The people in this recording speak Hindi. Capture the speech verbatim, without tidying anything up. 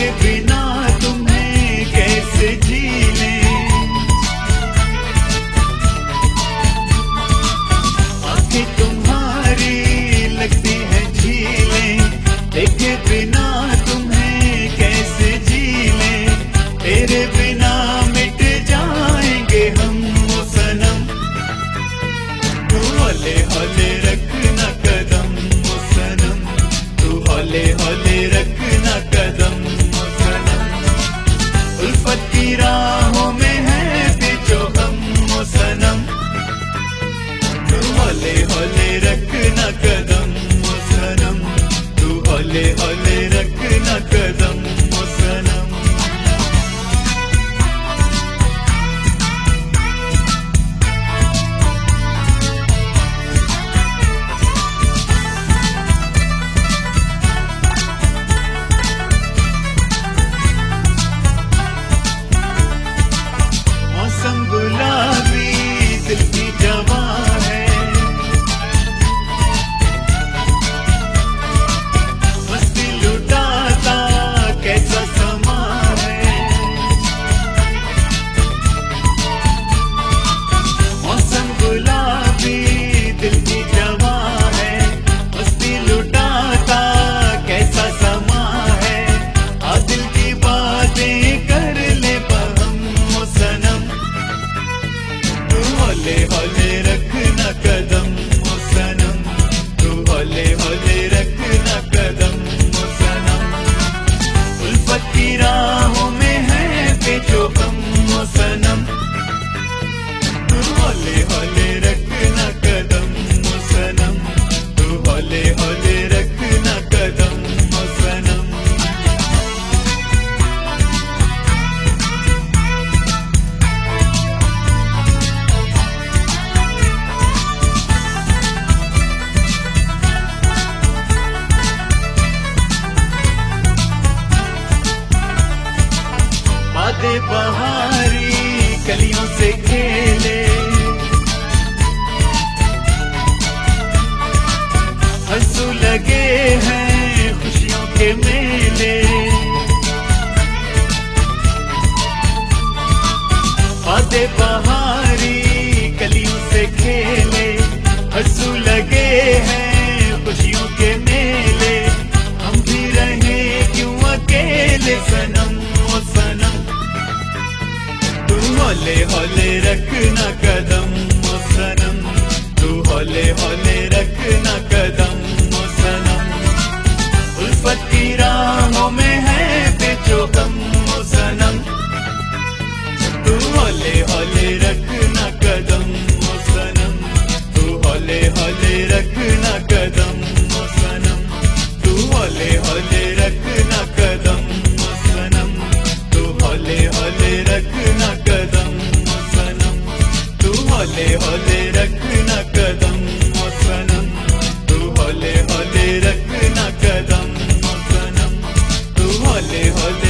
देखे बिना तुम्हें कैसे जी लें। आंखें तुम्हारी लगती है झीलें, देखे बिना तुम्हें कैसे जी लें। तेरे बिना मिट जाएंगे हम ओ सनम, तू हौले हौले रखना कदम ओ सनम, तू हौले हौले रखना कदम ओ सनम। उल्फत की राहों में है जो हम ओ सनम, तू हौले हौले रखना कदम ओ सनम, तू हौले हौले रखना कदम ओ सनम। मौसम गुलाबी दिल की जवां है, मस्ती लुटाता कैसा समा है। मौसम गुलाबी दिल की जवां है, मस्ती लुटाता कैसा समा है। आ दिल की बातें कर ले बहम ओ सनम, तू हौले हौले रखना कदम ओ सनम, तू हौले हौले रखना कदम ओ सनम। उल्फत की राहों में है बेचो हम ओ सनम, तू हौले हौले रखना कदम ओ सनम, तू हौले हौले रखना कदम ओ सनम। बातें बहारी कलियों से खेले, हंसू लगे हैं खुशियों के मेले। बातें बहारी कलियों से खेले, हंसू लगे हैं खुशियों के मेले। हम भी रहे क्यों अकेले सनम ओ सनम, तू हौले हौले रखना कदम ओ सनम, तू हौले हौले रखना कदम ओ सनम। उल्फत की राहों में है बेचो हम ओ सनम, तू हौले हौले रखना कदम ओ सनम, तू हौले हौले रखना कदम ओ सनम, तू हौले हौले रखना कदम ओ सनम, तू हौले हौले रखना कदम ओ सनम, तू हौले हौले रखना कदम ओ सनम, तू हौले हौले रखना कदम ओ सनम, तू हौले हौले